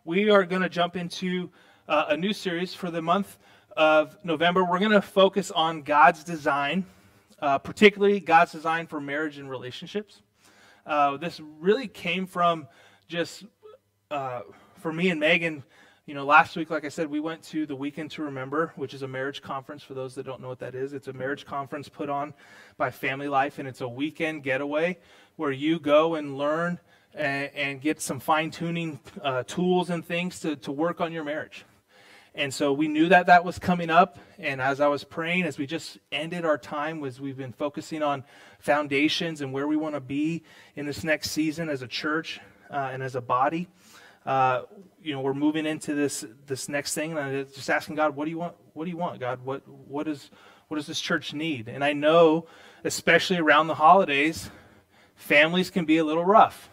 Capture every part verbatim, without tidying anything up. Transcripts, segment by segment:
we are going to jump into uh, a new series for the month of November. We're going to focus on God's design, uh, particularly God's design for marriage and relationships. Uh, this really came from just, uh, for me and Megan, you know, last week, like I said, we went to the Weekend to Remember, which is a marriage conference. For those that don't know what that is, it's a marriage conference put on by Family Life, and it's a weekend getaway where you go and learn and, and get some fine-tuning uh, tools and things to, to work on your marriage. And so we knew that that was coming up, and as I was praying, as we just ended our time, was we've been focusing on foundations and where we want to be in this next season as a church uh, and as a body. Uh, you know, we're moving into this this next thing, and I'm just asking God, what do you want? What do you want, God? What what is what does this church need? And I know, especially around the holidays, families can be a little rough.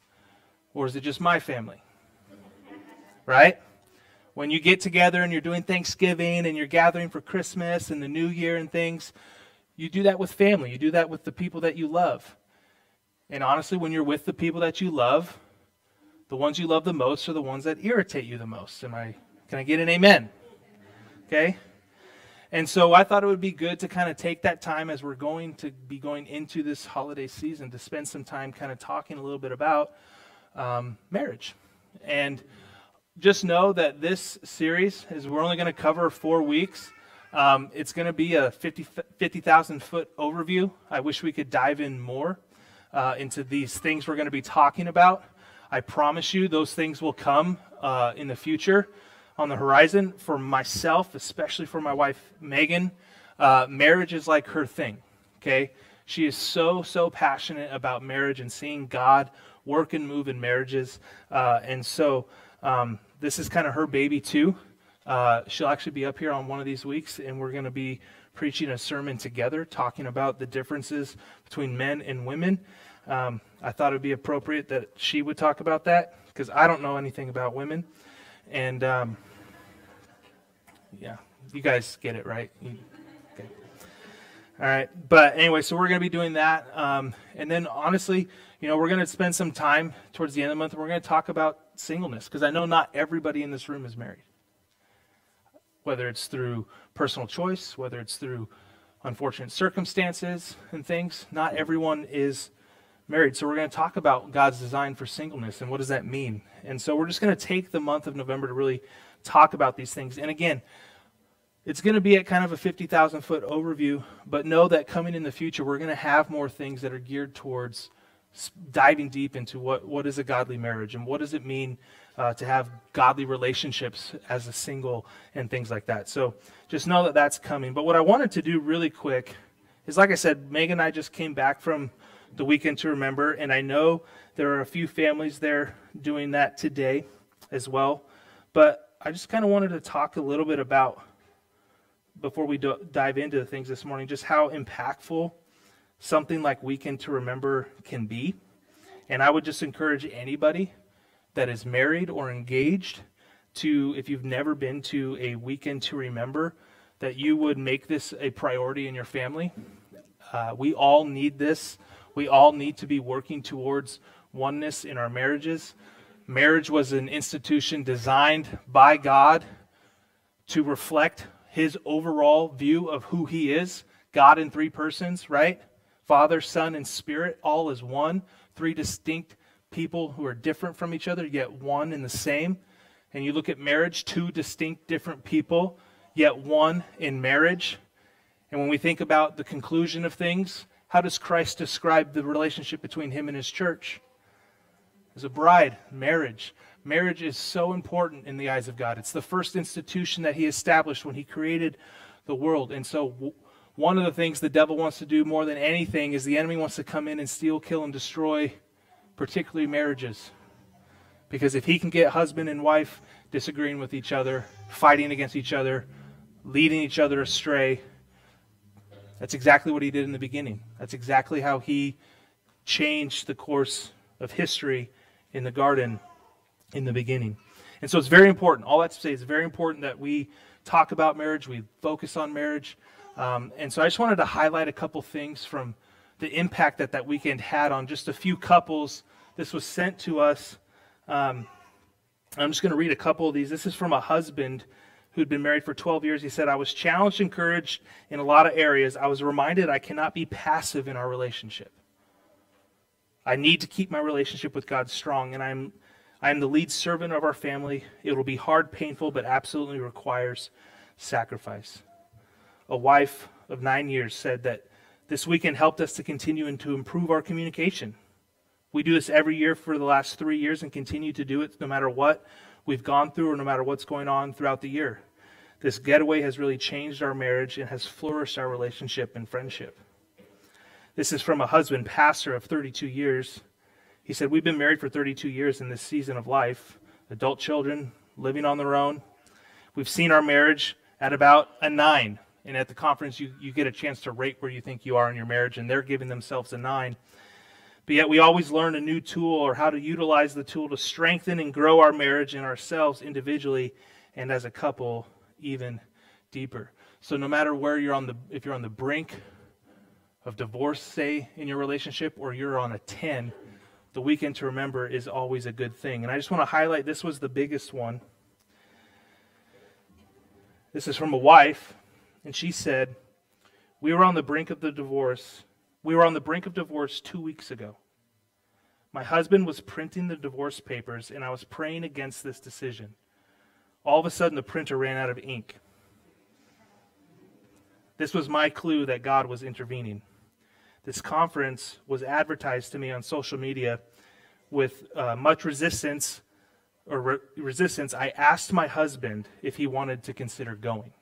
Or is it just my family? Right? When you get together and you're doing Thanksgiving and you're gathering for Christmas and the New Year and things, you do that with family. You do that with the people that you love. And honestly, when you're with the people that you love, the ones you love the most are the ones that irritate you the most. Am I? Can I get an amen? Okay? And so I thought it would be good to kind of take that time as we're going to be going into this holiday season to spend some time kind of talking a little bit about um, marriage. And just know that this series is we're only going to cover four weeks. Um, it's going to be a fifty thousand foot overview. I wish we could dive in more uh, into these things we're going to be talking about. I promise you those things will come uh, in the future on the horizon. For myself, especially for my wife, Megan, uh, marriage is like her thing, okay? She is so, so passionate about marriage and seeing God work and move in marriages. Uh, and so um, this is kind of her baby too. Uh, she'll actually be up here on one of these weeks, and we're going to be preaching a sermon together, talking about the differences between men and women. Um, I thought it would be appropriate that she would talk about that because I don't know anything about women. And, um, yeah, you guys get it, right? You, okay. All right. But anyway, so we're going to be doing that. Um, and then, honestly, you know, we're going to spend some time towards the end of the month, and we're going to talk about singleness because I know not everybody in this room is married. Whether it's through personal choice, whether it's through unfortunate circumstances and things, not everyone is married. So we're going to talk about God's design for singleness and what does that mean. And so we're just going to take the month of November to really talk about these things. And again, it's going to be at kind of a fifty thousand foot overview, but know that coming in the future, we're going to have more things that are geared towards diving deep into what, what is a godly marriage and what does it mean uh, to have godly relationships as a single and things like that. So just know that that's coming. But what I wanted to do really quick is, like I said, Megan and I just came back from the Weekend to Remember, and I know there are a few families there doing that today as well. But I just kind of wanted to talk a little bit about, before we do, dive into the things this morning, just how impactful something like Weekend to Remember can be. And I would just encourage anybody that is married or engaged to, if you've never been to a Weekend to Remember, that you would make this a priority in your family. Uh, we all need this. We all need to be working towards oneness in our marriages. Marriage was an institution designed by God to reflect his overall view of who he is. God in three persons, right? Father, Son, and Spirit, all as one. Three distinct people who are different from each other, yet one and the same. And you look at marriage, two distinct different people, yet one in marriage. And when we think about the conclusion of things, how does Christ describe the relationship between him and his church? As a bride, marriage. Marriage is so important in the eyes of God. It's the first institution that he established when he created the world. And so w- one of the things the devil wants to do more than anything is the enemy wants to come in and steal, kill, and destroy particularly marriages. Because if he can get husband and wife disagreeing with each other, fighting against each other, leading each other astray, that's exactly what he did in the beginning. That's exactly how he changed the course of history in the garden in the beginning. And so it's very important. All that to say, it's very important that we talk about marriage, we focus on marriage. Um, and so I just wanted to highlight a couple things from the impact that that weekend had on just a few couples. This was sent to us um, I'm just going to read a couple of these. This is from a husband who'd been married for twelve years. He said, I was challenged, encouraged in a lot of areas. I was reminded I cannot be passive in our relationship. I need to keep my relationship with God strong, and I'm I'm the lead servant of our family. It will be hard, painful, but absolutely requires sacrifice. A wife of nine years said that this weekend helped us to continue and to improve our communication. We do this every year for the last three years and continue to do it no matter what we've gone through or no matter what's going on throughout the year. This getaway has really changed our marriage and has flourished our relationship and friendship. This is from a husband, pastor of thirty-two years. He said, we've been married for thirty-two years in this season of life, adult children, living on their own. We've seen our marriage at about a nine. And at the conference, you, you get a chance to rate where you think you are in your marriage, and they're giving themselves a nine. But yet we always learn a new tool or how to utilize the tool to strengthen and grow our marriage and ourselves individually and as a couple even deeper. So no matter where you're on the, if you're on the brink of divorce, say, in your relationship, or you're on a ten, the weekend to remember is always a good thing. And I just want to highlight, this was the biggest one. This is from a wife, and she said, we were on the brink of the divorce. We were on the brink of divorce two weeks ago. My husband was printing the divorce papers, and I was praying against this decision. All of a sudden, the printer ran out of ink. This was my clue that God was intervening. This conference was advertised to me on social media with uh, much resistance, or re- resistance. I asked my husband if he wanted to consider going.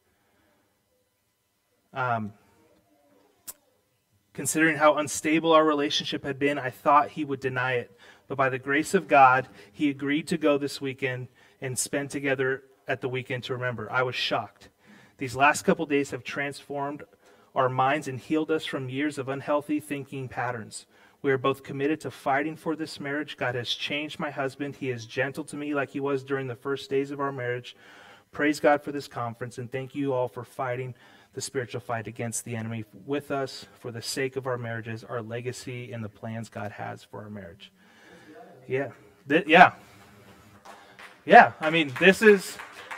Um, considering how unstable our relationship had been, I thought he would deny it. But by the grace of God, he agreed to go this weekend and spend together at the weekend to remember. I was shocked. These last couple days have transformed our minds and healed us from years of unhealthy thinking patterns. We are both committed to fighting for this marriage. God has changed my husband. He is gentle to me like he was during the first days of our marriage. Praise God for this conference, and thank you all for fighting the spiritual fight against the enemy with us for the sake of our marriages, our legacy, and the plans God has for our marriage. Yeah. Th- yeah. Yeah. I mean, this is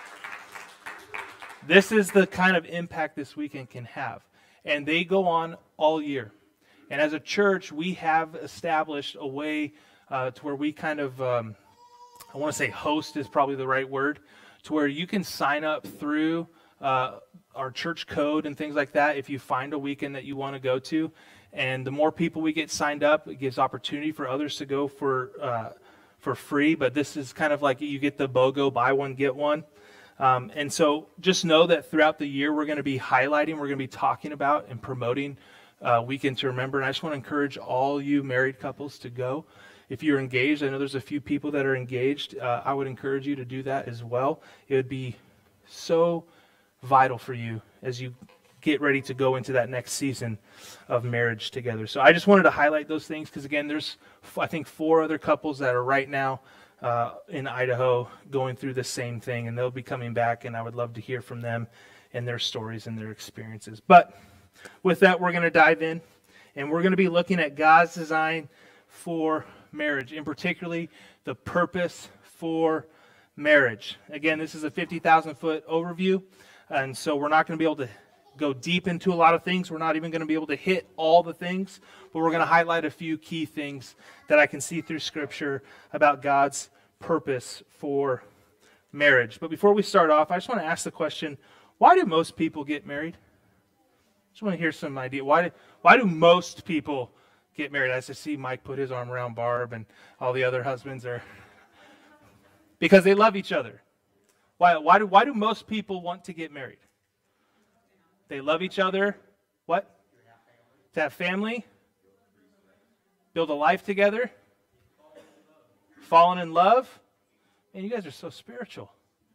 this is the kind of impact this weekend can have. And they go on all year. And as a church, we have established a way uh, to where we kind of, um, I want to say host is probably the right word, to where you can sign up through uh, our church code and things like that if you find a weekend that you want to go to. And the more people we get signed up, it gives opportunity for others to go for uh, for free. But this is kind of like you get the BOGO, buy one, get one. Um, and so just know that throughout the year, we're going to be highlighting, we're going to be talking about and promoting uh, Weekend to Remember. And I just want to encourage all you married couples to go. If you're engaged, I know there's a few people that are engaged. Uh, I would encourage you to do that as well. It would be so vital for you as you get ready to go into that next season of marriage together. So I just wanted to highlight those things because, again, there's, I think, four other couples that are right now uh, in Idaho going through the same thing, and they'll be coming back, and I would love to hear from them and their stories and their experiences. But with that, we're going to dive in, and we're going to be looking at God's design for marriage, and particularly the purpose for marriage. Again, this is a fifty thousand foot overview, and so we're not going to be able to go deep into a lot of things. We're not even going to be able to hit all the things, but we're going to highlight a few key things that I can see through Scripture about God's purpose for marriage. But before we start off, I just want to ask the question, why do most people get married? I just want to hear some idea. Why do, why do most people get married? As I see Mike put his arm around Barb and all the other husbands are... Because they love each other. Why, why, do, why do most people want to get married? They love each other. What? To have family. Build a life together. Fallen in love. Man, you guys are so spiritual.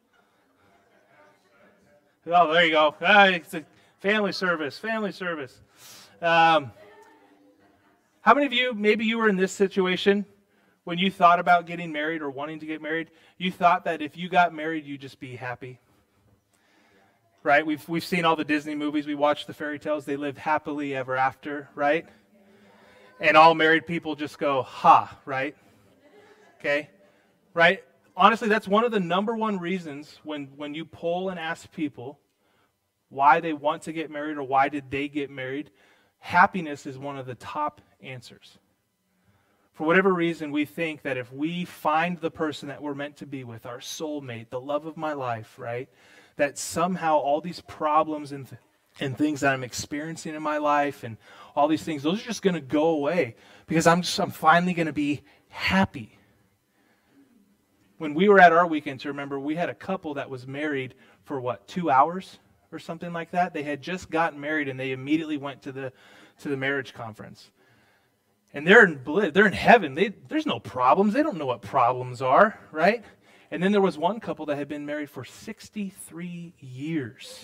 Oh, there you go. Ah, it's a family service. Family service. Um, how many of you, maybe you were in this situation when you thought about getting married or wanting to get married, you thought that if you got married, you'd just be happy? Right? We've we've seen all the Disney movies. We watch the fairy tales. They live happily ever after, right? And all married people just go, ha, right? Okay? Right? honestly, that's one of the number one reasons when, when you poll and ask people why they want to get married or why did they get married, happiness is one of the top answers. For whatever reason, we think that if we find the person that we're meant to be with, our soulmate, the love of my life, right, that somehow all these problems and, th- and things that I'm experiencing in my life and all these things, those are just going to go away because I'm just, I'm finally going to be happy. When we were at our weekend, to remember, we had a couple that was married for what, two hours or something like that? They had just gotten married and they immediately went to the to the marriage conference. And they're in bliss, they're in heaven. They, there's no problems. They don't know what problems are, right? And then there was one couple that had been married for sixty-three years.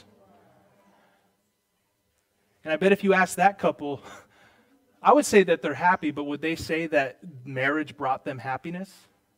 And I bet if you ask that couple, I would say that they're happy, but would they say that marriage brought them happiness?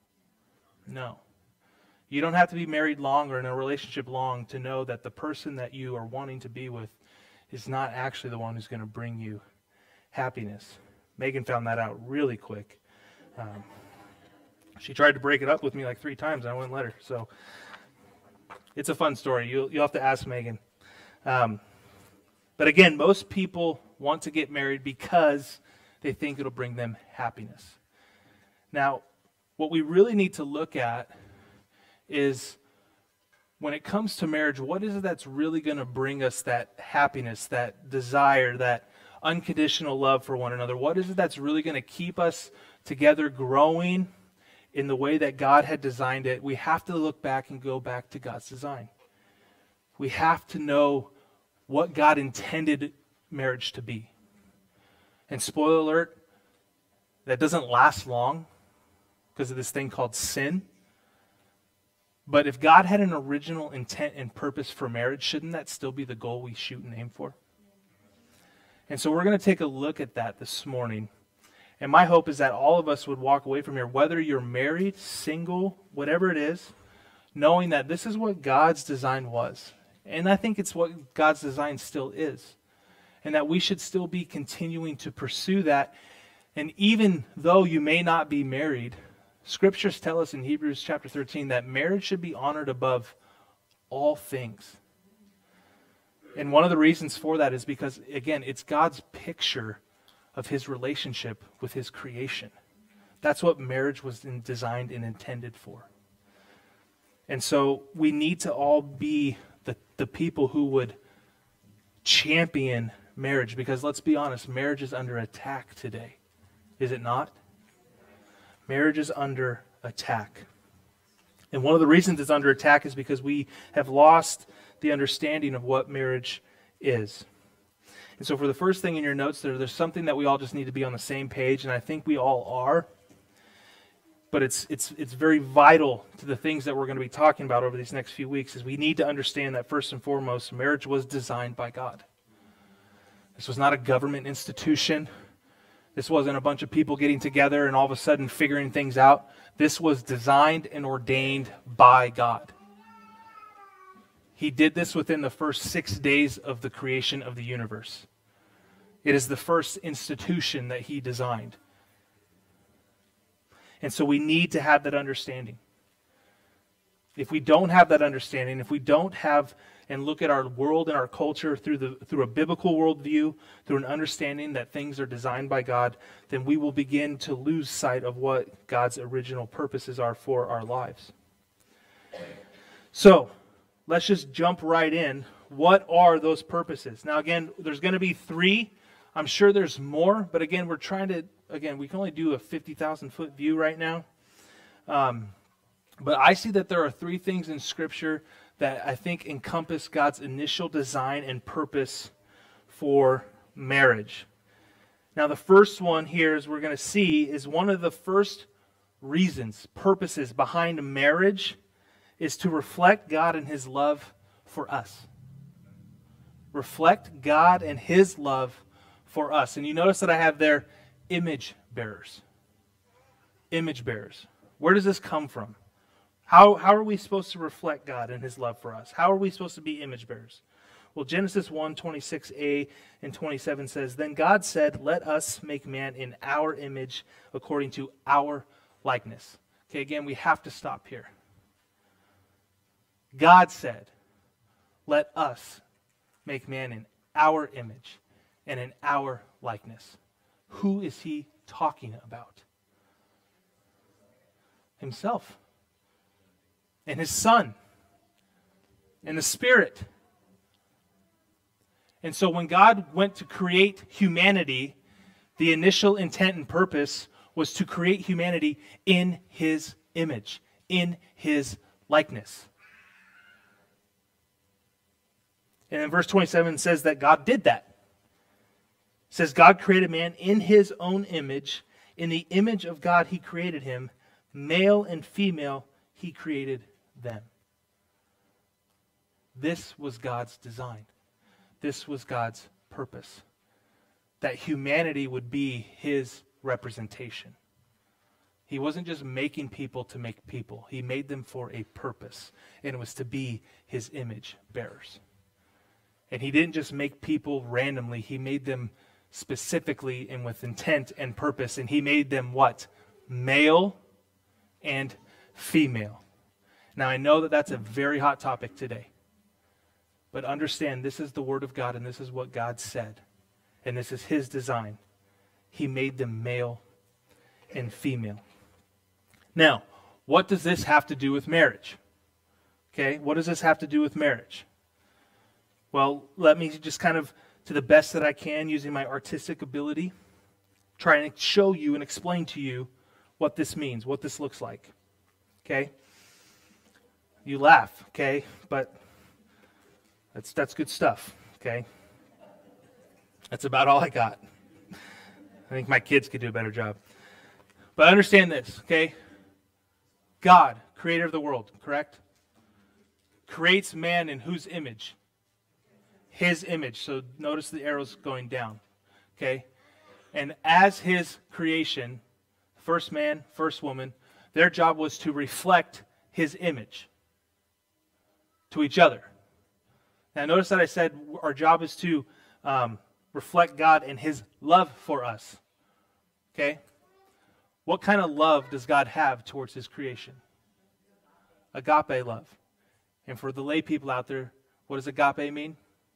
No. You don't have to be married long or in a relationship long to know that the person that you are wanting to be with is not actually the one who's going to bring you happiness. Megan found that out really quick. Um, she tried to break it up with me like three times, and I wouldn't let her. So it's a fun story. You'll, you'll have to ask Megan. Um, but again, most people want to get married because they think it'll bring them happiness. Now, what we really need to look at is when it comes to marriage, what is it that's really going to bring us that happiness, that desire, that unconditional love for one another? What is it that's really going to keep us together growing in the way that God had designed it? We have to look back and go back to God's design. We have to know what God intended marriage to be. And spoiler alert, that doesn't last long because of this thing called sin. But if God had an original intent and purpose for marriage, shouldn't that still be the goal we shoot and aim for? And so we're going to take a look at that this morning. And my hope is that all of us would walk away from here, whether you're married, single, whatever it is, knowing that this is what God's design was. And I think it's what God's design still is. And that we should still be continuing to pursue that. And even though you may not be married, Scriptures tell us in Hebrews chapter thirteen that marriage should be honored above all things. And one of the reasons for that is because, again, it's God's picture of his relationship with his creation. That's what marriage was in, designed and intended for. And so we need to all be the, the people who would champion marriage, because let's be honest, marriage is under attack today. Is it not? Marriage is under attack. And one of the reasons it's under attack is because we have lost the understanding of what marriage is. And so for the first thing in your notes there, there's something that we all just need to be on the same page, and I think we all are. But it's it's it's very vital to the things that we're going to be talking about over these next few weeks, is we need to understand that first and foremost, marriage was designed by God. This was not a government institution. This wasn't a bunch of people getting together and all of a sudden figuring things out. This was designed and ordained by God. He did this within the first six days of the creation of the universe. It is the first institution that he designed. And so we need to have that understanding. If we don't have that understanding, if we don't have and look at our world and our culture through the through a biblical worldview, through an understanding that things are designed by God, then we will begin to lose sight of what God's original purposes are for our lives. So, let's just jump right in. What are those purposes? Now again, there's going to be three. I'm sure there's more, but again, we're trying to, again, we can only do a fifty thousand foot view right now. Um, but I see that there are three things in Scripture that I think encompass God's initial design and purpose for marriage. Now the first one here, as we're going to see, is one of the first reasons, purposes behind marriage is to reflect God and his love for us. Reflect God and his love for us. And you notice that I have there image bearers. Image bearers. Where does this come from? How, how are we supposed to reflect God and his love for us? How are we supposed to be image bearers? Well, Genesis one, twenty-six a and twenty-seven says, "Then God said, let us make man in our image according to our likeness." Okay, again, we have to stop here. God said, let us make man in our image and in our likeness. Who is he talking about? Himself. And his Son. And the Spirit. And so when God went to create humanity, the initial intent and purpose was to create humanity in his image, in his likeness. And in verse twenty-seven it says that God did that. It says God created man in his own image. In the image of God he created him. Male and female he created them. This was God's design. This was God's purpose. That humanity would be his representation. He wasn't just making people to make people. He made them for a purpose. And it was to be his image bearers. And he didn't just make people randomly. He made them specifically and with intent and purpose. And he made them what? Male and female. Now I know that that's a very hot topic today. But understand, this is the Word of God, and this is what God said. And this is his design. He made them male and female. Now, what does this have to do with marriage? Okay, what does this have to do with marriage? Well, let me just kind of, to the best that I can, using my artistic ability, try and show you and explain to you what this means, what this looks like. Okay? You laugh, okay? But that's that's good stuff, okay? That's about all I got. I think my kids could do a better job. But understand this, okay? God, creator of the world, correct? Creates man in whose image? His image. So notice the arrows going down, okay? And as his creation, first man, first woman, their job was to reflect his image to each other. Now notice that I said our job is to um, reflect God and his love for us. Okay? What kind of love does God have towards his creation? Agape love. And for the lay people out there, what does agape mean?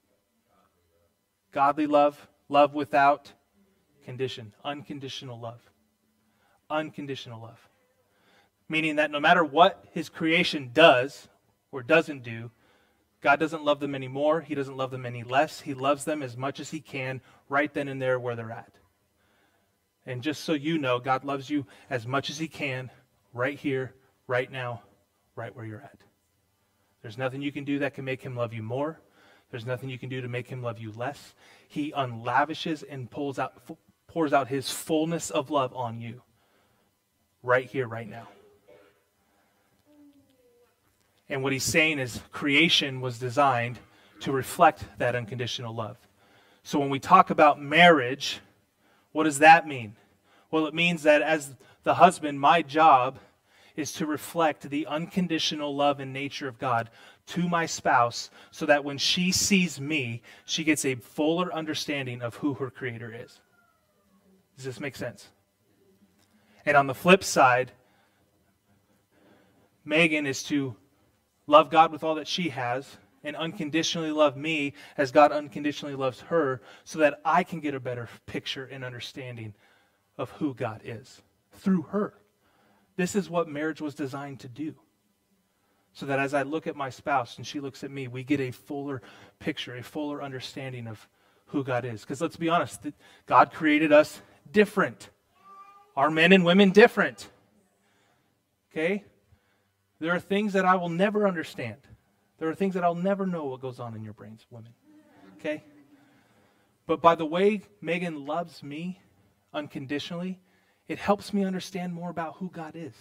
Godly love, love without condition, unconditional love. Unconditional love. Meaning that no matter what his creation does or doesn't do, God doesn't love them any more. He doesn't love them any less. He loves them as much as he can right then and there where they're at. And just so you know, God loves you as much as he can right here, right now, right where you're at. There's nothing you can do that can make him love you more. There's nothing you can do to make him love you less. He unlavishes and pulls out, pours out his fullness of love on you right here, right now. And what he's saying is creation was designed to reflect that unconditional love. So when we talk about marriage, what does that mean? Well, it means that as the husband, my job is to reflect the unconditional love and nature of God to my spouse so that when she sees me, she gets a fuller understanding of who her Creator is. Does this make sense? And on the flip side, Megan is to love God with all that she has and unconditionally love me as God unconditionally loves her so that I can get a better picture and understanding of who God is through her. This is what marriage was designed to do. So that as I look at my spouse and she looks at me, we get a fuller picture, a fuller understanding of who God is. Because let's be honest, God created us different. Are men and women different? Okay? There are things that I will never understand. There are things that I'll never know what goes on in your brains, women. Okay? But by the way Megan loves me unconditionally, it helps me understand more about who God is.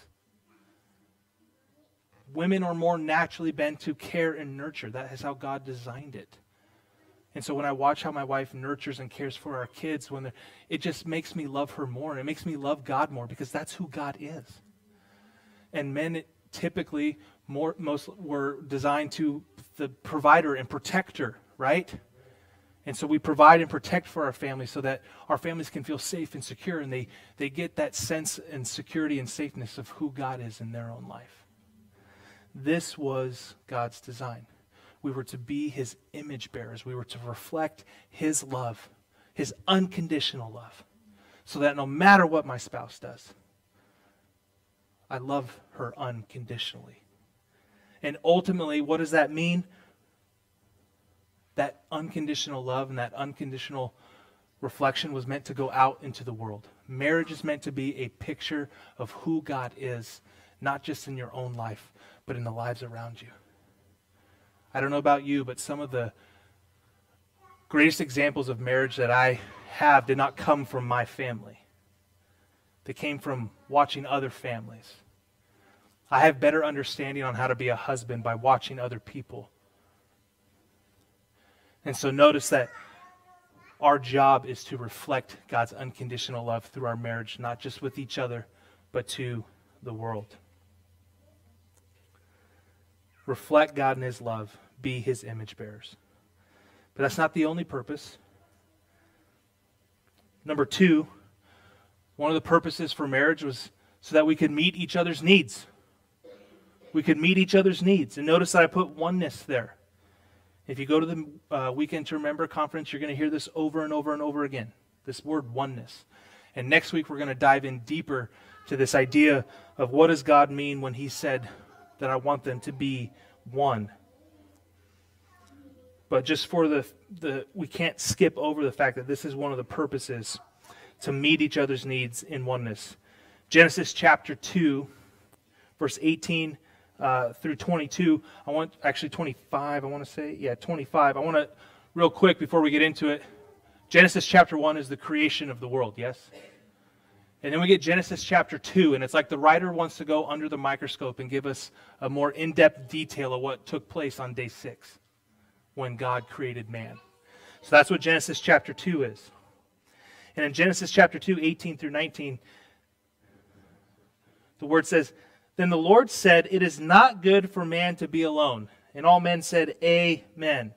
Women are more naturally bent to care and nurture. That is how God designed it. And so when I watch how my wife nurtures and cares for our kids, when they're, it just makes me love her more. And it makes me love God more because that's who God is. And men typically more most were designed to the provider and protector, right? And so we provide and protect for our families so that our families can feel safe and secure, and they, they get that sense and security and safeness of who God is in their own life. This was God's design. We were to be his image bearers. We were to reflect his love, his unconditional love, so that no matter what my spouse does, I love her unconditionally. And ultimately, what does that mean? That unconditional love and that unconditional reflection was meant to go out into the world. Marriage is meant to be a picture of who God is, not just in your own life, but in the lives around you. I don't know about you, but some of the greatest examples of marriage that I have did not come from my family. They came from watching other families. I have better understanding on how to be a husband by watching other people. And so notice that our job is to reflect God's unconditional love through our marriage, not just with each other, but to the world. Reflect God in his love. Be his image bearers. But that's not the only purpose. Number two, one of the purposes for marriage was so that we could meet each other's needs. We could meet each other's needs. And notice that I put oneness there. If you go to the uh, Weekend to Remember conference, you're going to hear this over and over and over again, this word oneness. And next week we're going to dive in deeper to this idea of what does God mean when he said that I want them to be one. But just for the, the, we can't skip over the fact that this is one of the purposes, to meet each other's needs in oneness. Genesis chapter two, verse eighteen uh, through twenty-two. I want, actually twenty-five, I want to say. Yeah, twenty-five. I want to, real quick before we get into it, Genesis chapter one is the creation of the world, yes? And then we get Genesis chapter two, and it's like the writer wants to go under the microscope and give us a more in-depth detail of what took place on day six when God created man. So that's what Genesis chapter two is. And in Genesis chapter two, eighteen through nineteen, the word says, "Then the Lord said, 'It is not good for man to be alone.' And all men said, 'Amen.'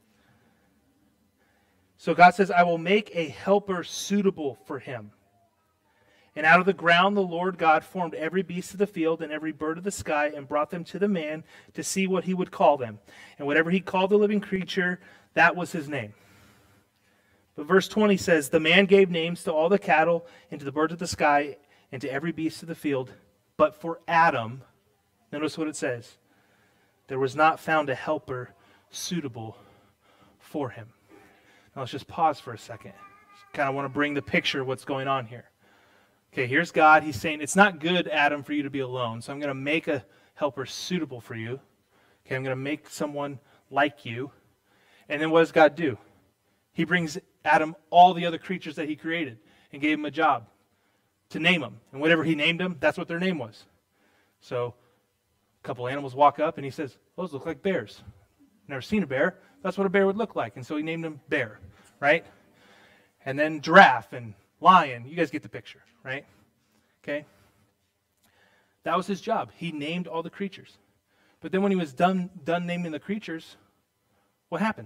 So God says, 'I will make a helper suitable for him.' And out of the ground the Lord God formed every beast of the field and every bird of the sky and brought them to the man to see what he would call them. And whatever he called the living creature, that was his name." But verse twenty says, "The man gave names to all the cattle and to the birds of the sky and to every beast of the field. But for Adam," notice what it says, "there was not found a helper suitable for him." Now let's just pause for a second. Kind of want to bring the picture of what's going on here. Okay, here's God. He's saying, it's not good, Adam, for you to be alone. So I'm going to make a helper suitable for you. Okay, I'm going to make someone like you. And then what does God do? He brings Adam all the other creatures that he created and gave him a job to name them. And whatever he named them, that's what their name was. So a couple animals walk up and he says, those look like bears. Never seen a bear. That's what a bear would look like. And so he named them Bear, right? And then giraffe and lion. You guys get the picture, right? Okay? That was his job. He named all the creatures. But then when he was done, done naming the creatures, what happened?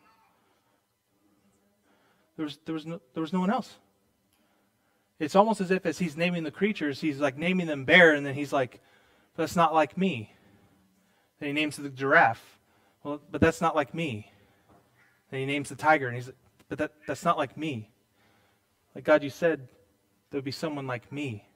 There was, there was no, there was no one else. It's almost as if as he's naming the creatures, he's like naming them bear, and then he's like, that's not like me. Then he names the giraffe. Well, but that's not like me. Then he names the tiger, and he's like, but that, that's not like me. Like, God, you said there would be someone like me.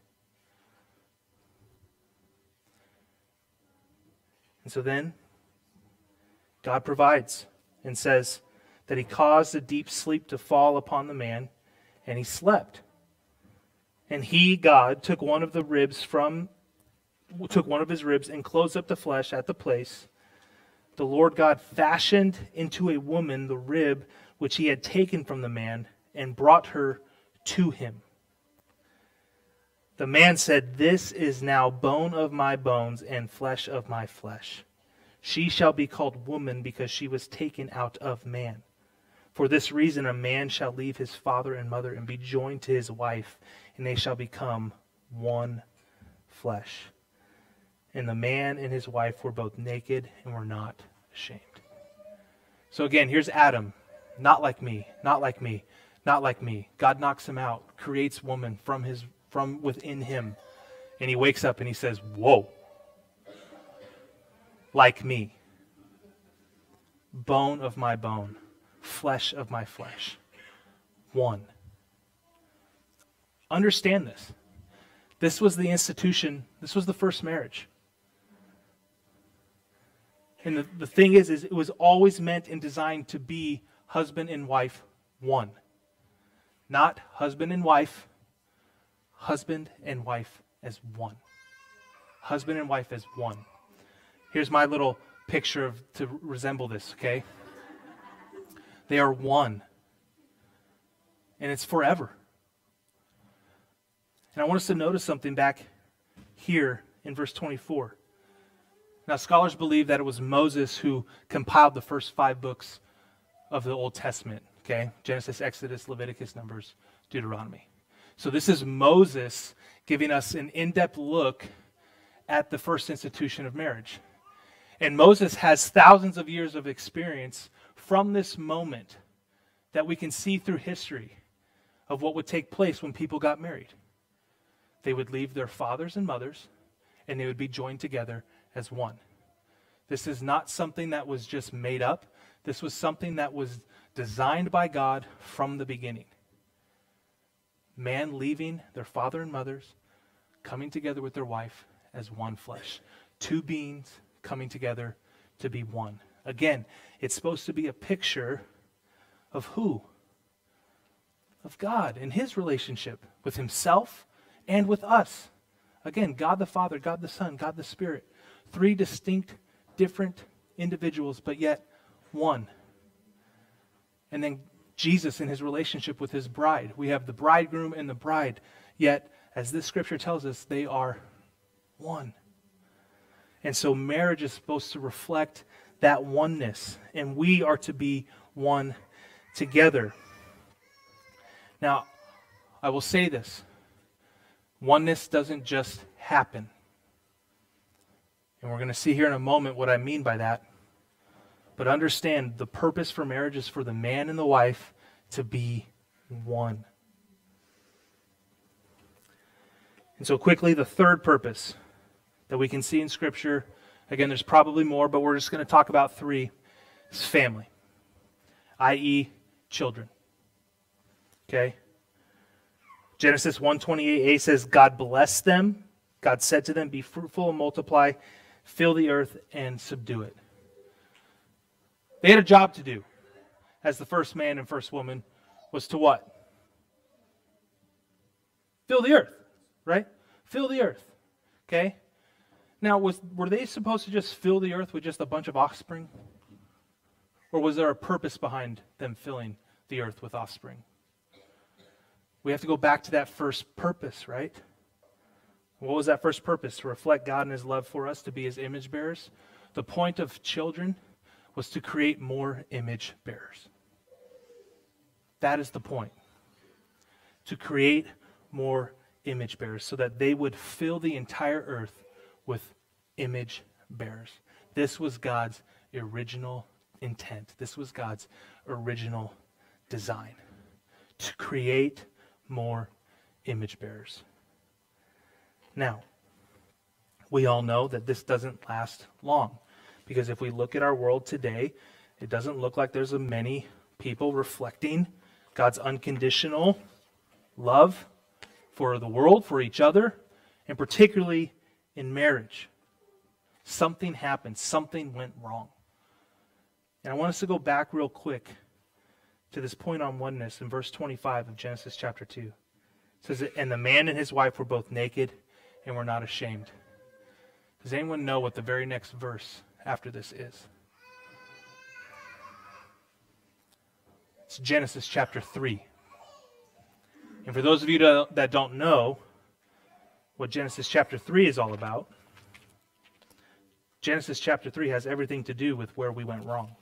And so then, God provides and says that he caused a deep sleep to fall upon the man, and he slept. And he, God, took one of the ribs from, took one of his ribs and closed up the flesh at the place. The Lord God fashioned into a woman the rib which he had taken from the man and brought her to him. The man said, "This is now bone of my bones and flesh of my flesh. She shall be called woman because she was taken out of man. For this reason a man shall leave his father and mother and be joined to his wife, and they shall become one flesh. And the man and his wife were both naked and were not ashamed." So again, here's Adam. Not like me, not like me, not like me. God knocks him out, creates woman from his from within him. And he wakes up and he says, whoa. like me. Bone of my bone, flesh of my flesh. One. Understand this. This was the institution, this was the first marriage. And the, the thing is, is, it was always meant and designed to be husband and wife one. Not husband and wife, husband and wife as one. Husband and wife as one. Here's my little picture of to resemble this, okay? They are one. And it's forever. And I want us to notice something back here in verse twenty-four. Now, scholars believe that it was Moses who compiled the first five books of the Old Testament, okay? Genesis, Exodus, Leviticus, Numbers, Deuteronomy. So this is Moses giving us an in-depth look at the first institution of marriage. And Moses has thousands of years of experience from this moment that we can see through history of what would take place when people got married. They would leave their fathers and mothers, and they would be joined together as one. This is not something that was just made up. This was something that was designed by God from the beginning. Man leaving their father and mothers, coming together with their wife as one flesh. Two beings coming together to be one. Again, it's supposed to be a picture of who? Of God and his relationship with himself and with us. Again, God the Father, God the Son, God the Spirit. Three distinct, different individuals, but yet one. And then Jesus in his relationship with his bride. We have the bridegroom and the bride, yet, as this scripture tells us, they are one. And so marriage is supposed to reflect that oneness, and we are to be one together. Now, I will say this. Oneness doesn't just happen. And we're going to see here in a moment what I mean by that. But understand, the purpose for marriage is for the man and the wife to be one. And so quickly, the third purpose that we can see in Scripture, again, there's probably more, but we're just going to talk about three, is family, that is children. Okay? Genesis one twenty-eight a says, God blessed them. God said to them, be fruitful and multiply, fill the earth and subdue it. They had a job to do, as the first man and first woman, was to what? Fill the earth, right? Fill the earth, okay? Now, was were they supposed to just fill the earth with just a bunch of offspring? Or was there a purpose behind them filling the earth with offspring? We have to go back to that first purpose, right? What was that first purpose? To reflect God and his love for us, to be his image bearers. The point of children was to create more image bearers. That is the point. To create more image bearers so that they would fill the entire earth with image bearers. This was God's original intent. This was God's original design. To create more image bearers. Now, we all know that this doesn't last long, because if we look at our world today, it doesn't look like there's a many people reflecting God's unconditional love for the world, for each other, and particularly in marriage. Something happened. Something went wrong. And I want us to go back real quick to this point on oneness in verse twenty-five of Genesis chapter two. It says, and the man and his wife were both naked and were not ashamed. Does anyone know what the very next verse after this is? It's Genesis chapter three. And for those of you that don't know what Genesis chapter three is all about, Genesis chapter three has everything to do with where we went wrong.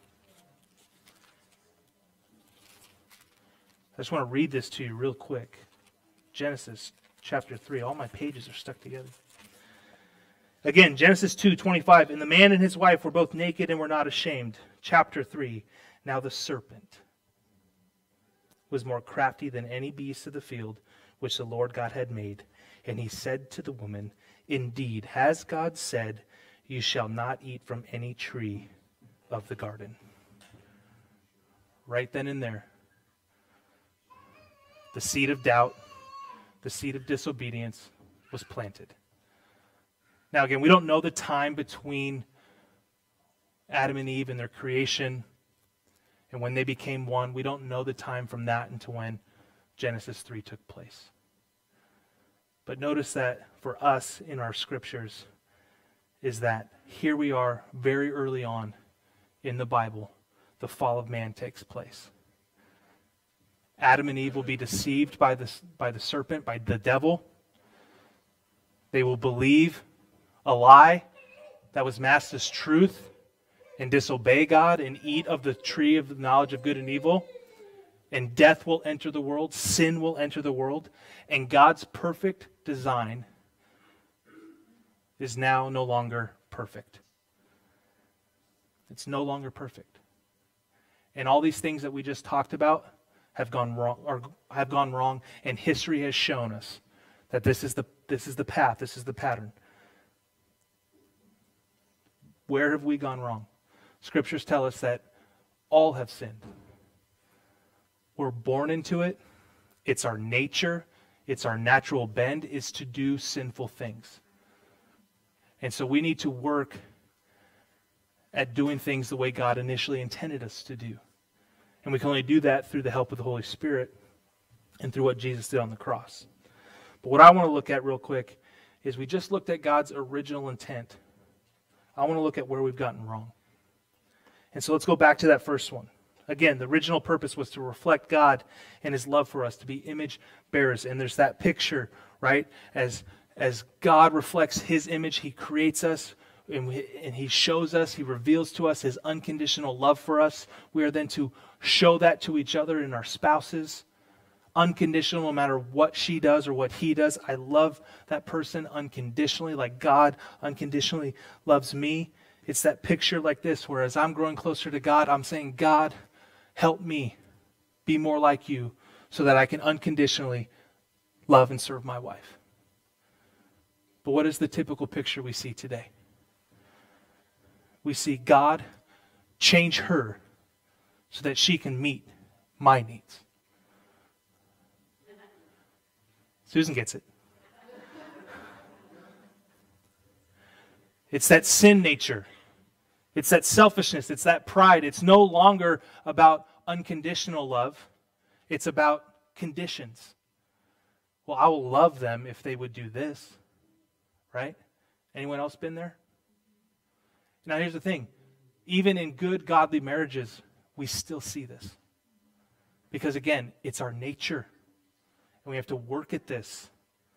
I just want to read this to you real quick. Genesis chapter three. All my pages are stuck together. Again, Genesis two twenty-five. And the man and his wife were both naked and were not ashamed. Chapter three. Now the serpent was more crafty than any beast of the field which the Lord God had made. And he said to the woman, indeed, has God said, you shall not eat from any tree of the garden. Right then and there, the seed of doubt, the seed of disobedience was planted. Now again, we don't know the time between Adam and Eve and their creation and when they became one. We don't know the time from that until when Genesis three took place. But notice that for us in our scriptures is that here we are very early on in the Bible, the fall of man takes place. Adam and Eve will be deceived by the, by the serpent, by the devil. They will believe a lie that was masked as truth and disobey God and eat of the tree of the knowledge of good and evil. And death will enter the world, sin will enter the world, and God's perfect design is now no longer perfect. It's no longer perfect. And all these things that we just talked about have gone wrong, or have gone wrong, and history has shown us that this is the this is the path, this is the pattern. Where have we gone wrong? Scriptures tell us that all have sinned. We're born into it. It's our nature. It's our natural bend is to do sinful things. And so we need to work at doing things the way God initially intended us to do. And we can only do that through the help of the Holy Spirit and through what Jesus did on the cross. But what I want to look at real quick is we just looked at God's original intent. I want to look at where we've gotten wrong. And so let's go back to that first one. Again, the original purpose was to reflect God and His love for us, to be image bearers. And there's that picture, right? As, as God reflects His image, He creates us, and, we, and He shows us, He reveals to us His unconditional love for us. We are then to show that to each other and our spouses. Unconditional, no matter what she does or what he does. I love that person unconditionally, like God unconditionally loves me. It's that picture like this, where as I'm growing closer to God, I'm saying, God, help me be more like you so that I can unconditionally love and serve my wife. But what is the typical picture we see today? We see God change her so that she can meet my needs. Susan gets it. It's that sin nature. It's that selfishness. It's that pride. It's no longer about unconditional love. It's about conditions. Well, I will love them if they would do this. Right? Anyone else been there? Now here's the thing. Even in good, godly marriages, we still see this. Because again, it's our nature. And we have to work at this.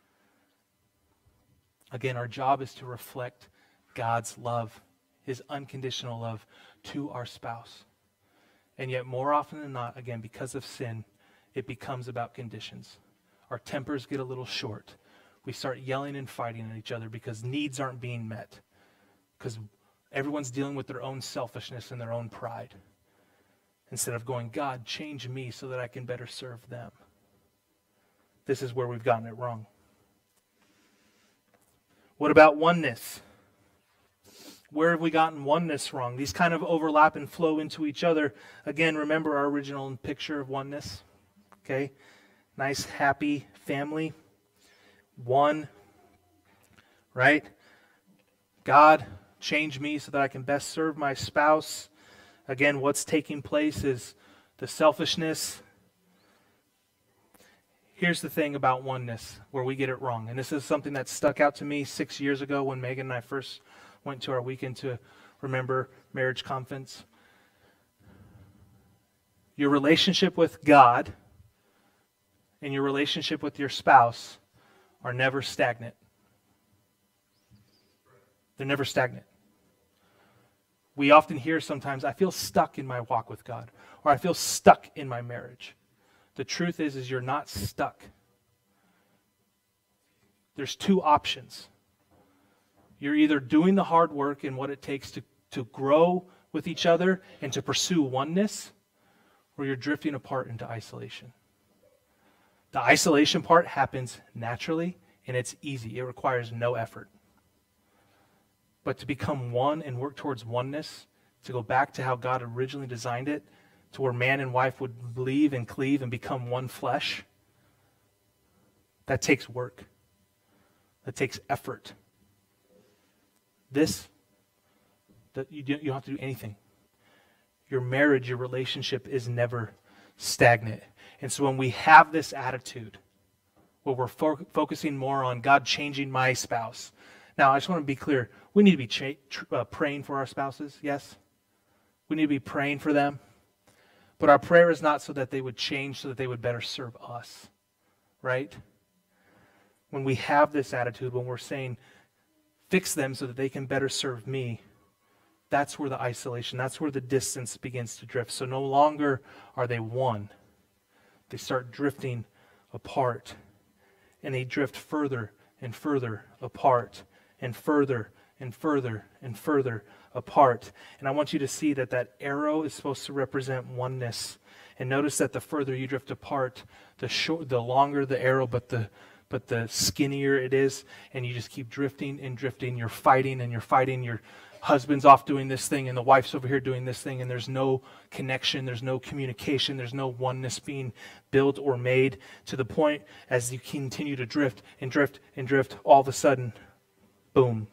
Again, our job is to reflect God's love, His unconditional love to our spouse. And yet more often than not, again, because of sin, it becomes about conditions. Our tempers get a little short. We start yelling and fighting at each other because needs aren't being met. Because everyone's dealing with their own selfishness and their own pride. Instead of going, God, change me so that I can better serve them. This is where we've gotten it wrong. What about oneness? Where have we gotten oneness wrong? These kind of overlap and flow into each other. Again, remember our original picture of oneness. Okay? Nice, happy family. One. Right? God, change me so that I can best serve my spouse. Again, what's taking place is the selfishness. Here's the thing about oneness, where we get it wrong. And this is something that stuck out to me six years ago when Megan and I first went to our weekend to Remember Marriage Conference. Your relationship with God and your relationship with your spouse are never stagnant. They're never stagnant. We often hear sometimes, I feel stuck in my walk with God, or I feel stuck in my marriage. The truth is, is you're not stuck. There's two options. You're either doing the hard work and what it takes to, to grow with each other and to pursue oneness, or you're drifting apart into isolation. The isolation part happens naturally, and it's easy. It requires no effort. but to become one and work towards oneness, to go back to how God originally designed it, to where man and wife would believe and cleave and become one flesh, that takes work. That takes effort. This, that you, don't, you don't have to do anything. Your marriage, your relationship is never stagnant. And so when we have this attitude, where we're fo- focusing more on God changing my spouse. Now, I just want to be clear. We need to be cha- tr- uh, praying for our spouses, yes? We need to be praying for them. But our prayer is not so that they would change, so that they would better serve us, right? When we have this attitude, when we're saying, fix them so that they can better serve me, that's where the isolation, that's where the distance begins to drift. So no longer are they one. They start drifting apart. And they drift further and further apart, and further and further and further apart. And I want you to see that that arrow is supposed to represent oneness. And notice that the further you drift apart, the short, the longer the arrow, but the but the skinnier it is. And you just keep drifting and drifting. You're fighting and you're fighting. Your husband's off doing this thing, and the wife's over here doing this thing, and there's no connection, there's no communication, there's no oneness being built or made, to the point as you continue to drift and drift and drift, all of a sudden, boom.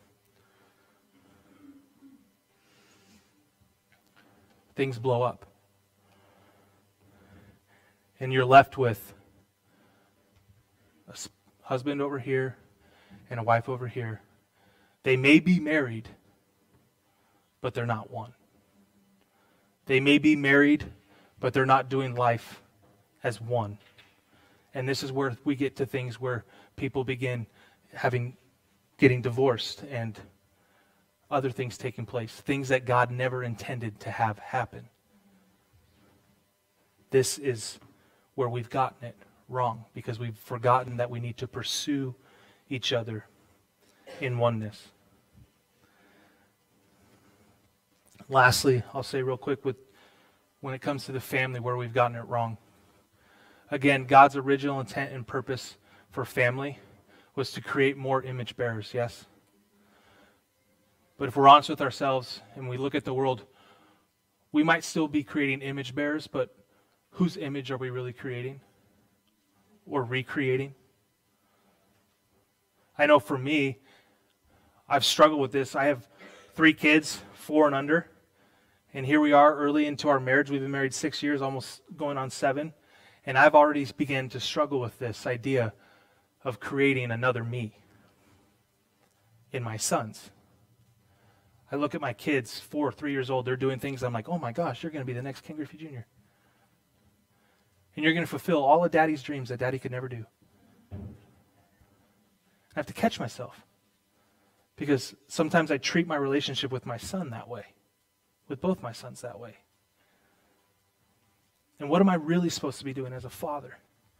Things blow up. And you're left with a husband over here and a wife over here. They may be married, but they're not one. They may be married, but they're not doing life as one. And this is where we get to things where people begin having, getting divorced and other things taking place, things that God never intended to have happen. This is where we've gotten it wrong, because we've forgotten that we need to pursue each other in oneness. Lastly, I'll say real quick, with when it comes to the family, where we've gotten it wrong. Again, God's original intent and purpose for family was to create more image bearers, yes? But if we're honest with ourselves and we look at the world, we might still be creating image bearers, but whose image are we really creating or recreating? I know for me, I've struggled with this. I have three kids, four and under. And here we are early into our marriage. We've been married six years, almost going on seven. And I've already begun to struggle with this idea of creating another me in my sons. I look at my kids, four, three years old. They're doing things. I'm like, oh my gosh, you're going to be the next Ken Griffey Junior And you're going to fulfill all of Daddy's dreams that Daddy could never do. I have to catch myself, because sometimes I treat my relationship with my son that way. With both my sons that way. And what am I really supposed to be doing as a father?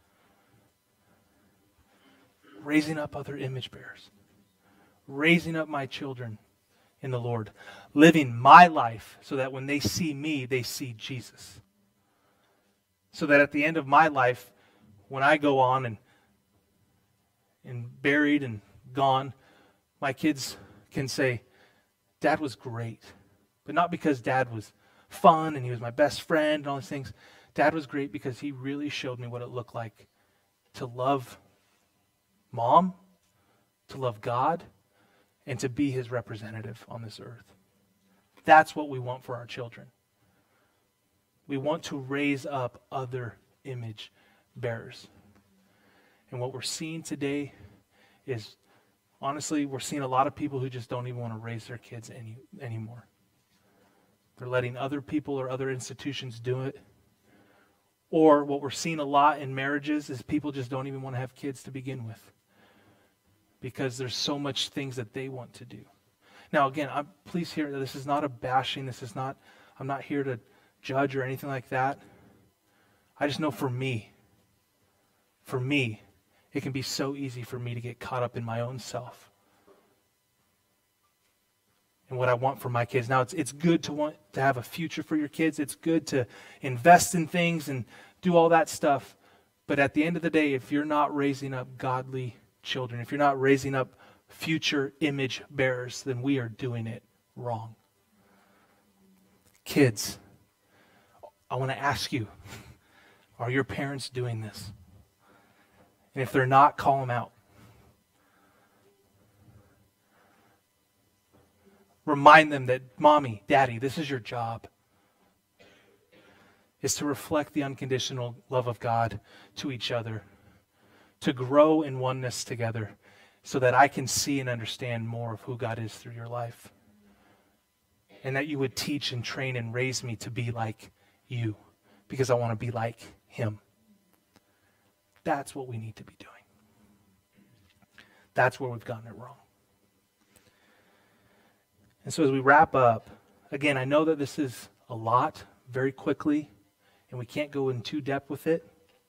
Raising up other image bearers. Raising up my children in the Lord. Living my life so that when they see me, they see Jesus. So that at the end of my life, when I go on and, and buried and gone, my kids can say, Dad was great. But not because Dad was fun and he was my best friend and all these things. Dad was great because he really showed me what it looked like to love Mom, to love God, and to be his representative on this earth. That's what we want for our children. We want to raise up other image bearers. And what we're seeing today is, honestly, we're seeing a lot of people who just don't even want to raise their kids any anymore. They're letting other people or other institutions do it. Or what we're seeing a lot in marriages is people just don't even want to have kids to begin with, because there's so much things that they want to do. Now, again, I'm, please hear that this is not a bashing. This is not, I'm not here to judge or anything like that. I just know for me, for me, it can be so easy for me to get caught up in my own self and what I want for my kids. Now, it's it's good to want to have a future for your kids. It's good to invest in things and do all that stuff. But at the end of the day, if you're not raising up godly children, if you're not raising up future image bearers, then we are doing it wrong. Kids, I want to ask you, are your parents doing this? And if they're not, call them out. Remind them that, mommy, daddy, this is your job. Is to reflect the unconditional love of God to each other, to grow in oneness together, so that I can see and understand more of who God is through your life. And that you would teach and train and raise me to be like you, because I want to be like him. That's what we need to be doing. That's where we've gotten it wrong. And so as we wrap up, again, I know that this is a lot very quickly, and we can't go in too depth with it.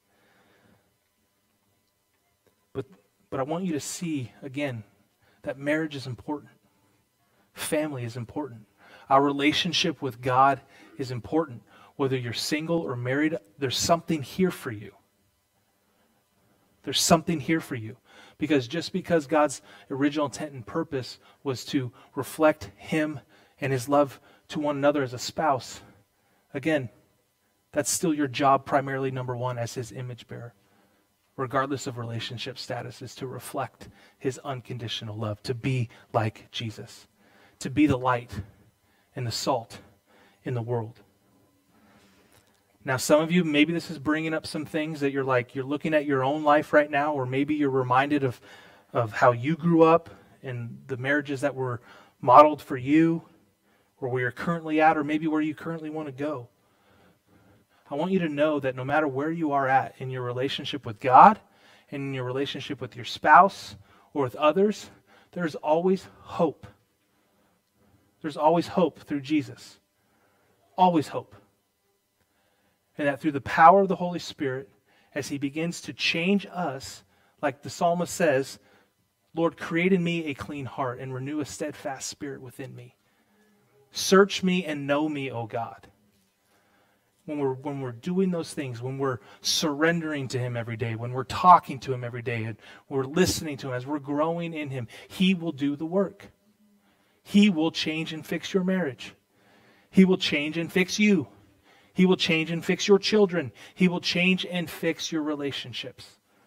But, but I want you to see, again, that marriage is important. Family is important. Our relationship with God is important. Whether you're single or married, there's something here for you. There's something here for you. Because just because God's original intent and purpose was to reflect him and his love to one another as a spouse, again, that's still your job, primarily number one, as his image bearer, regardless of relationship status, is to reflect his unconditional love, to be like Jesus, to be the light and the salt in the world. Now, some of you, maybe this is bringing up some things that you're like, you're looking at your own life right now, or maybe you're reminded of, of how you grew up and the marriages that were modeled for you, or where you're currently at, or maybe where you currently want to go. I want you to know that no matter where you are at in your relationship with God, and in your relationship with your spouse, or with others, there's always hope. There's always hope through Jesus. Always hope. And that through the power of the Holy Spirit, as he begins to change us, like the psalmist says, Lord, create in me a clean heart and renew a steadfast spirit within me. Search me and know me, O God. When we're, when we're doing those things, when we're surrendering to him every day, when we're talking to him every day, and we're listening to him, as we're growing in him, he will do the work. He will change and fix your marriage. He will change and fix you. He will change and fix your children. He will change and fix your relationships.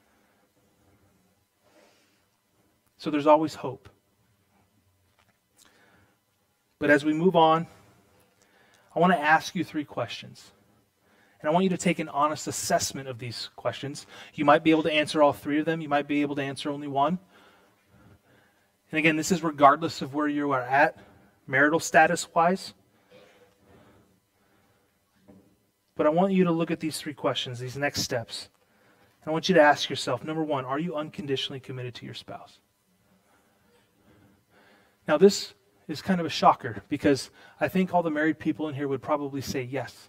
So there's always hope. But as we move on, I want to ask you three questions. And I want you to take an honest assessment of these questions. You might be able to answer all three of them. You might be able to answer only one. And again, this is regardless of where you are at, marital status-wise. But I want you to look at these three questions, these next steps. And I want you to ask yourself, number one, are you unconditionally committed to your spouse? Now, this is kind of a shocker, because I think all the married people in here would probably say yes.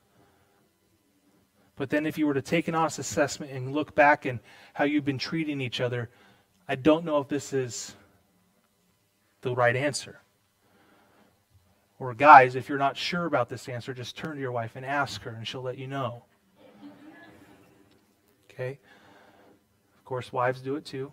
But then if you were to take an honest assessment and look back and how you've been treating each other, I don't know if this is the right answer. Or guys, if you're not sure about this answer, just turn to your wife and ask her, and she'll let you know. Okay? Of course, wives do it too.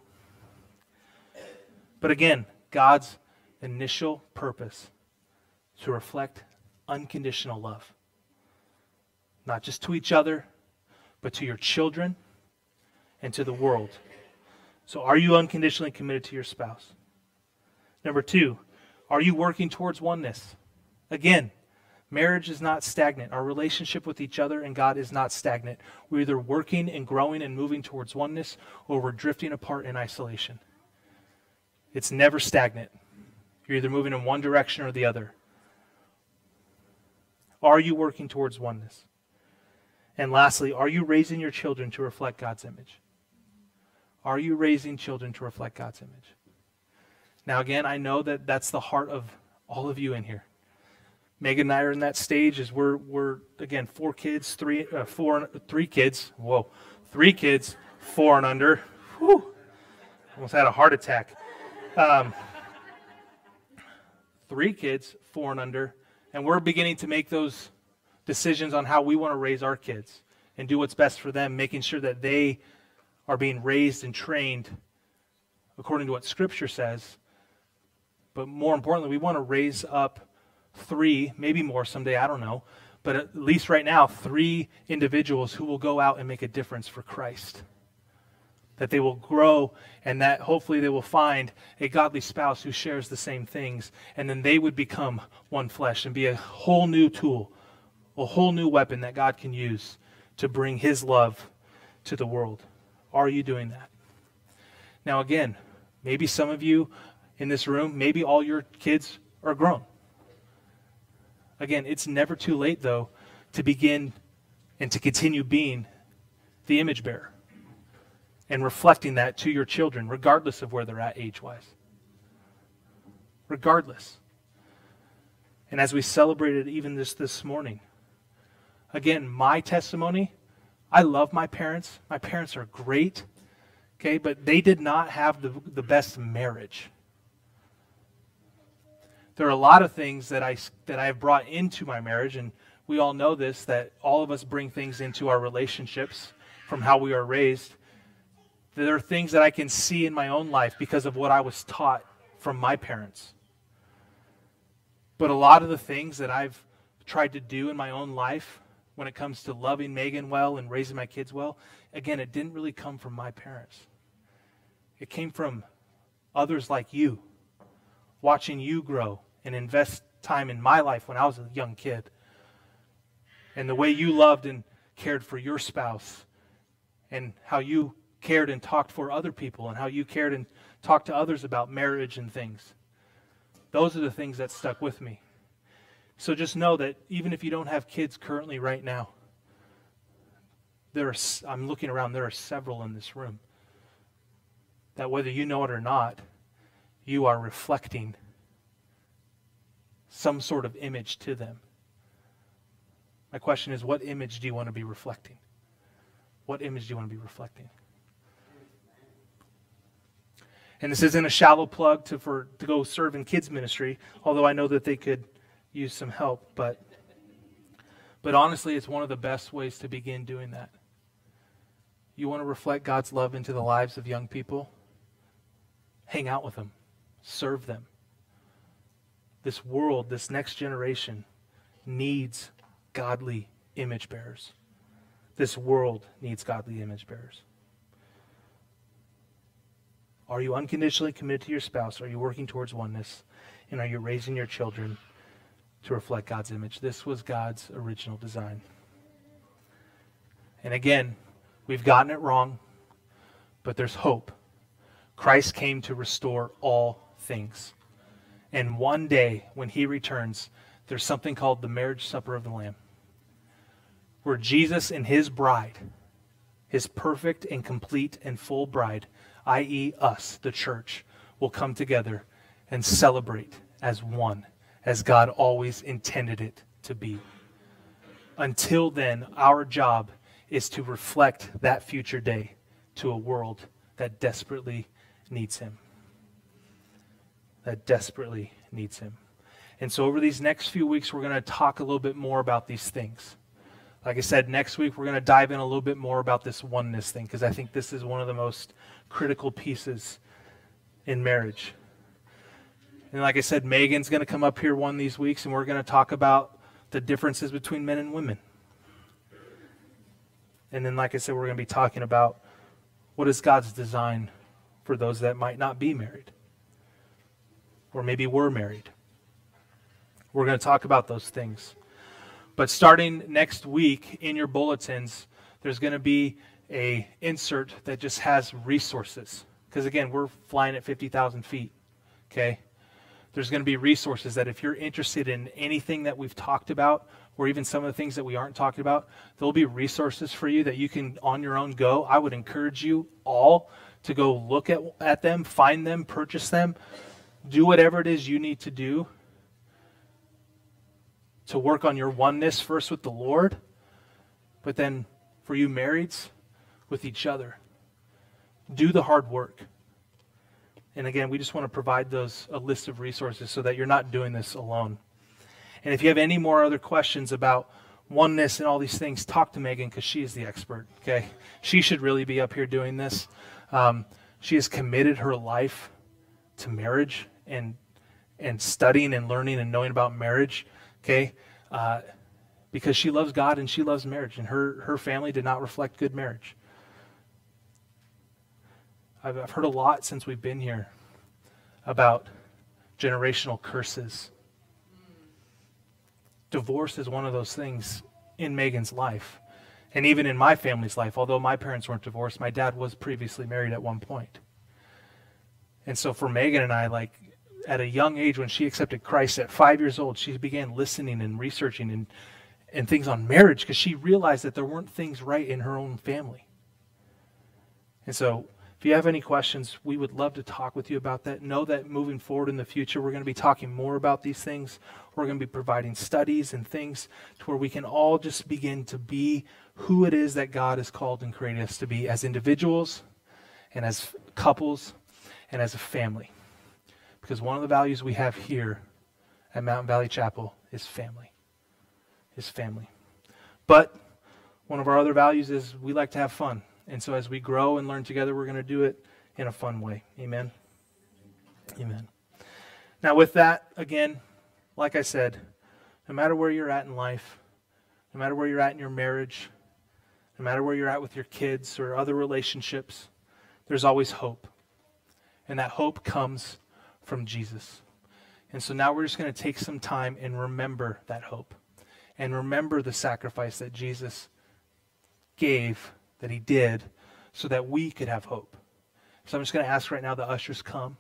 But again, God's initial purpose to reflect unconditional love. Not just to each other, but to your children and to the world. So are you unconditionally committed to your spouse? Number two, are you working towards oneness? Again, marriage is not stagnant. Our relationship with each other and God is not stagnant. We're either working and growing and moving towards oneness, or we're drifting apart in isolation. It's never stagnant. You're either moving in one direction or the other. Are you working towards oneness? And lastly, are you raising your children to reflect God's image? Are you raising children to reflect God's image? Now again, I know that that's the heart of all of you in here. Megan and I are in that stage as we're, we're again, four kids, three, uh, four, three kids, whoa, three kids, four and under. Whew, almost had a heart attack. Um, three kids, four and under, and we're beginning to make those decisions on how we want to raise our kids and do what's best for them, making sure that they are being raised and trained according to what Scripture says. But more importantly, we want to raise up three, maybe more someday, I don't know, but at least right now, three individuals who will go out and make a difference for Christ. That they will grow, and that hopefully they will find a godly spouse who shares the same things, and then they would become one flesh and be a whole new tool, a whole new weapon that God can use to bring his love to the world. Are you doing that? Now again, maybe some of you in this room, maybe all your kids are grown. Again, it's never too late, though, to begin and to continue being the image bearer and reflecting that to your children, regardless of where they're at age-wise. Regardless. And as we celebrated even this this morning, again, my testimony, I love my parents. My parents are great, okay, but they did not have the, the best marriage. There are a lot of things that I, that I have brought into my marriage, and we all know this, that all of us bring things into our relationships from how we are raised. There are things that I can see in my own life because of what I was taught from my parents. But a lot of the things that I've tried to do in my own life when it comes to loving Megan well and raising my kids well, again, it didn't really come from my parents. It came from others like you, watching you grow and invest time in my life when I was a young kid. And the way you loved and cared for your spouse, and how you cared and talked for other people, and how you cared and talked to others about marriage and things. Those are the things that stuck with me. So just know that even if you don't have kids currently right now, there are, I'm looking around, there are several in this room that whether you know it or not, you are reflecting some sort of image to them. My question is, what image do you want to be reflecting? What image do you want to be reflecting? And this isn't a shallow plug to for to go serve in kids ministry, although I know that they could use some help. But, but honestly, it's one of the best ways to begin doing that. You want to reflect God's love into the lives of young people? Hang out with them. Serve them. This world, this next generation, needs godly image bearers. This world needs godly image bearers. Are you unconditionally committed to your spouse? Are you working towards oneness? And are you raising your children to reflect God's image? This was God's original design. And again, we've gotten it wrong, but there's hope. Christ came to restore all things. And one day, when he returns, there's something called the marriage supper of the Lamb, where Jesus and his bride, his perfect and complete and full bride, that is us, the church, will come together and celebrate as one, as God always intended it to be. Until then, our job is to reflect that future day to a world that desperately needs him. That desperately needs him. And so over these next few weeks, we're going to talk a little bit more about these things. Like I said, next week, we're going to dive in a little bit more about this oneness thing, because I think this is one of the most critical pieces in marriage. And like I said, Megan's going to come up here one of these weeks, and we're going to talk about the differences between men and women. And then, like I said, we're going to be talking about what is God's design for those that might not be married, or maybe were married. We're going to talk about those things. But starting next week in your bulletins, there's going to be a insert that just has resources. Because again, we're flying at fifty thousand feet, okay? There's going to be resources that if you're interested in anything that we've talked about, or even some of the things that we aren't talking about, there'll be resources for you that you can on your own go. I would encourage you all to go look at, at them, find them, purchase them, do whatever it is you need to do to work on your oneness first with the Lord, but then for you marrieds, with each other. Do the hard work. And again, we just want to provide those a list of resources so that you're not doing this alone. And if you have any more other questions about oneness and all these things, talk to Megan, because she is the expert, okay? She should really be up here doing this. Um, She has committed her life to marriage and and studying and learning and knowing about marriage, okay? Uh, because she loves God and she loves marriage, and her, her family did not reflect good marriage. I've, I've heard a lot since we've been here about generational curses. Divorce is one of those things in Megan's life, and even in my family's life. Although my parents weren't divorced, my dad was previously married at one point. And so for Megan and I, like, at a young age, when she accepted Christ at five years old, she began listening and researching and, and things on marriage, because she realized that there weren't things right in her own family. And so if you have any questions, we would love to talk with you about that. Know that moving forward in the future, we're going to be talking more about these things. We're going to be providing studies and things to where we can all just begin to be who it is that God has called and created us to be as individuals and as couples and as a family. Because one of the values we have here at Mountain Valley Chapel is family. Is family. But one of our other values is we like to have fun. And so as we grow and learn together, we're going to do it in a fun way. Amen? Amen. Now with that, again, like I said, no matter where you're at in life, no matter where you're at in your marriage, no matter where you're at with your kids or other relationships, there's always hope. And that hope comes from Jesus. And so now we're just going to take some time and remember that hope. And remember the sacrifice that Jesus gave, that he did, so that we could have hope. So I'm just going to ask right now the ushers come.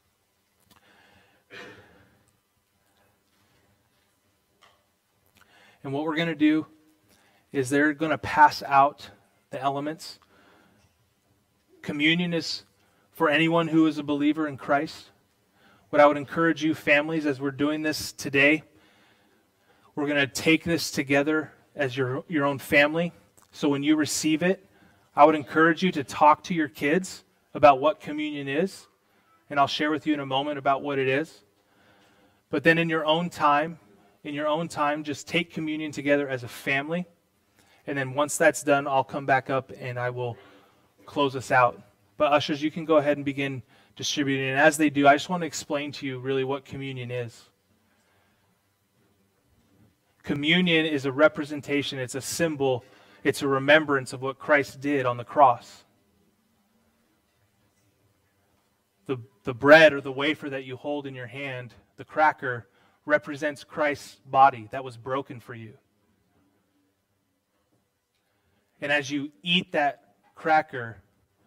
And what we're going to do is they're going to pass out the elements. Communion is for anyone who is a believer in Christ. What I would encourage you, families, as we're doing this today, we're going to take this together as your, your own family. So when you receive it, I would encourage you to talk to your kids about what communion is. And I'll share with you in a moment about what it is. But then in your own time, in your own time, just take communion together as a family. And then once that's done, I'll come back up and I will close us out. But ushers, you can go ahead and begin distributing. And as they do, I just want to explain to you really what communion is. Communion is a representation, it's a symbol, it's a remembrance of what Christ did on the cross. The, the bread or the wafer that you hold in your hand, the cracker, represents Christ's body that was broken for you. And as you eat that cracker,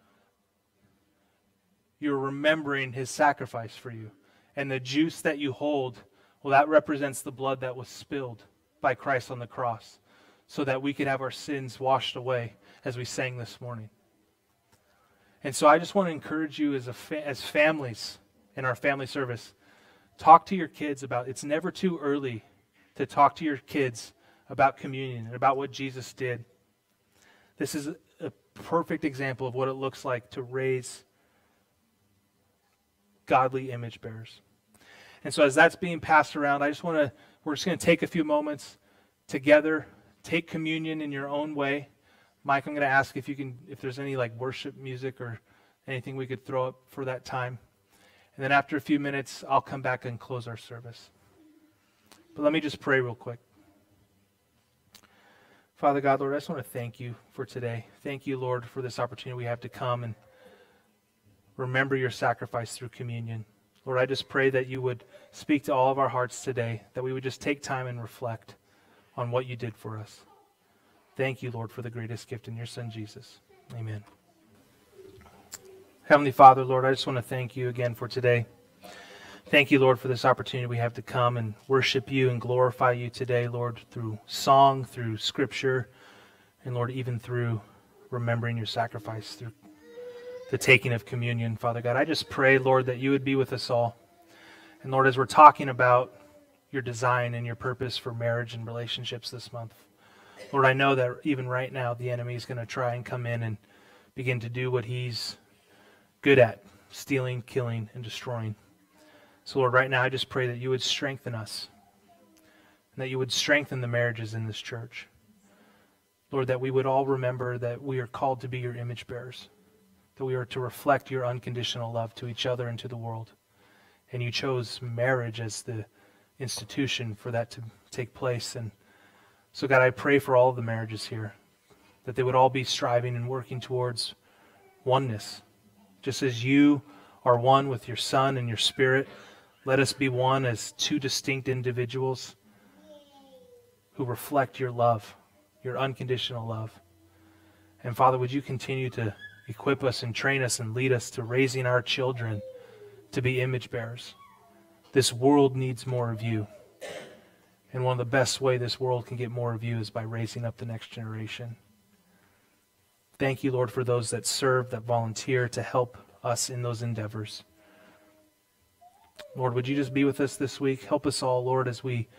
you're remembering his sacrifice for you. And the juice that you hold, well, that represents the blood that was spilled by Christ on the cross, so that we could have our sins washed away, as we sang this morning. And so I just want to encourage you as a fa- as families in our family service, talk to your kids about, it's never too early to talk to your kids about communion and about what Jesus did. This is a, a perfect example of what it looks like to raise godly image bearers. And so as that's being passed around, I just want to, we're just going to take a few moments together, take communion in your own way. Mike, I'm going to ask if you can, if there's any like worship music or anything we could throw up for that time. And then after a few minutes, I'll come back and close our service. But let me just pray real quick. Father God, Lord, I just want to thank you for today. Thank you, Lord, for this opportunity we have to come and remember your sacrifice through communion. Lord, I just pray that you would speak to all of our hearts today, that we would just take time and reflect on what you did for us. Thank you, Lord, for the greatest gift in your Son, Jesus. Amen. Heavenly Father, Lord, I just want to thank you again for today. Thank you, Lord, for this opportunity we have to come and worship you and glorify you today, Lord, through song, through scripture, and Lord, even through remembering your sacrifice, through the taking of communion, Father God. I just pray, Lord, that you would be with us all. And Lord, as we're talking about your design and your purpose for marriage and relationships this month, Lord, I know that even right now the enemy is going to try and come in and begin to do what he's good at, stealing, killing, and destroying. So Lord, right now I just pray that you would strengthen us and that you would strengthen the marriages in this church. Lord, that we would all remember that we are called to be your image bearers, that we are to reflect your unconditional love to each other and to the world. And you chose marriage as the institution for that to take place. And so, God, I pray for all of the marriages here, that they would all be striving and working towards oneness. Just as you are one with your Son and your Spirit, let us be one as two distinct individuals who reflect your love, your unconditional love. And Father, would you continue to equip us and train us and lead us to raising our children to be image bearers. This world needs more of you. And one of the best way this world can get more of you is by raising up the next generation. Thank you, Lord, for those that serve, that volunteer to help us in those endeavors. Lord, would you just be with us this week? Help us all, Lord, as we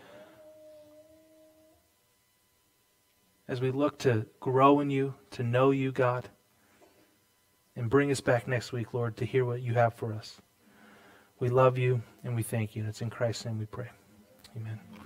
as we look to grow in you, to know you, God. And bring us back next week, Lord, to hear what you have for us. We love you and we thank you. And it's in Christ's name we pray. Amen.